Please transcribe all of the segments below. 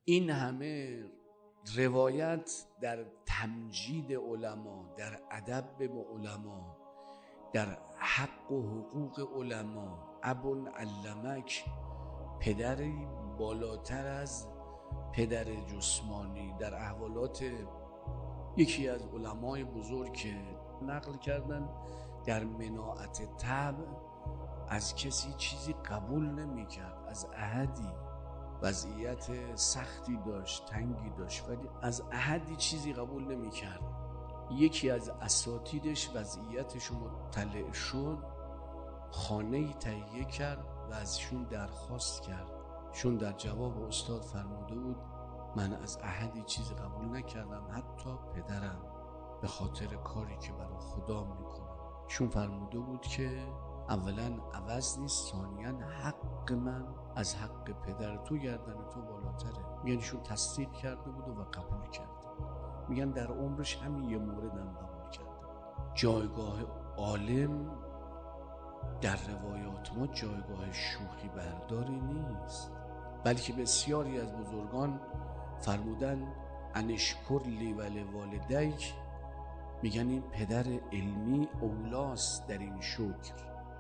این همه روایت در تمجید علما، در ادب به علما، در حق و حقوق علما. ابوالعلمک پدری بالاتر از پدر جسمانی، در احوالات یکی از علمای بزرگ که نقل کردن در مناعت طبع از کسی چیزی قبول نمی کرد، از احدی وضعیت سختی داشت، تنگی داشت، ولی از احدی چیزی قبول نمی کرد. یکی از اساتیدش وضعیتش مطلع شد، خانه‌ای تهیه کرد و ازشون درخواست کرد. چون در جواب استاد فرموده بود من از احدی چیزی قبول نکردم، حتی پدرم، به خاطر کاری که برای خدا میکنم. چون فرموده بود که اولا عوض نیست، ثانیاً حق من از حق پدر تو گردن تو بالاتره. میگن ایشون تصدیق کرده بود و قبول کرده. میگن در عمرش همین یه موردم قبول کرده. جایگاه عالم در روایات ما جایگاه شوخی برداری نیست، بلکه بسیاری از بزرگان فرمودن انشکر لی و لوالدیک، میگن این پدر علمی اولاست در این شکر.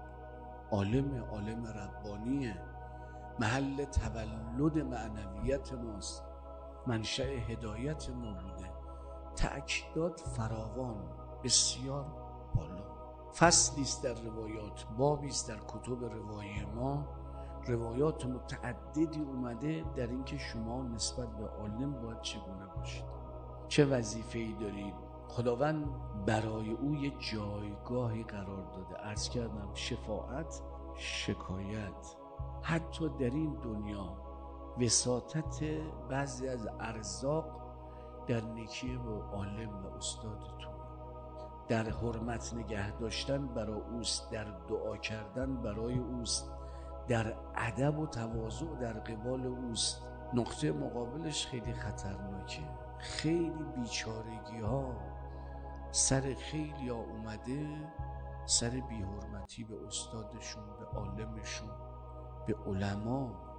عالم ربانیه، محل تولد معنویت ماست، منشأ هدایت ما بوده. تأکیدات فراوان، بسیار بالا. فصلی است در روایات، بابی است در کتب روایی ما، روایات متعددی اومده در اینکه شما نسبت به عالم باید چگونه باشید، چه وظیفه‌ای دارید. خداوند برای او یه جایگاهی قرار داده. عرض کردم شفاعت، شکایت، حتی در این دنیا وساطت بعضی از ارزاق در نکیه به عالم و استادتون، در حرمت نگه داشتن برای اوست، در دعا کردن برای اوست، در ادب و تواضع در قبال اوست. نقطه مقابلش خیلی خطرناکه. خیلی بیچارگی ها سر خیلی ها اومده، سر بی‌حرمتی به استادشون، به عالمشون، به علما.